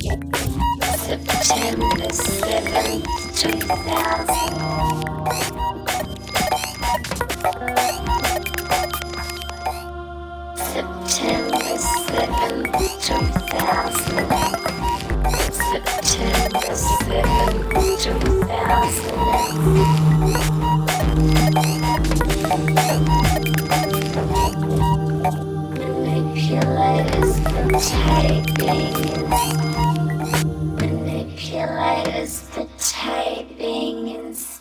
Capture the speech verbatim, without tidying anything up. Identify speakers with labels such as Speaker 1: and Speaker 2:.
Speaker 1: September seventh, two thousand. September seventh, two thousand. September seventh, two thousand. Manipulators for tapings. Manipulators for tapings.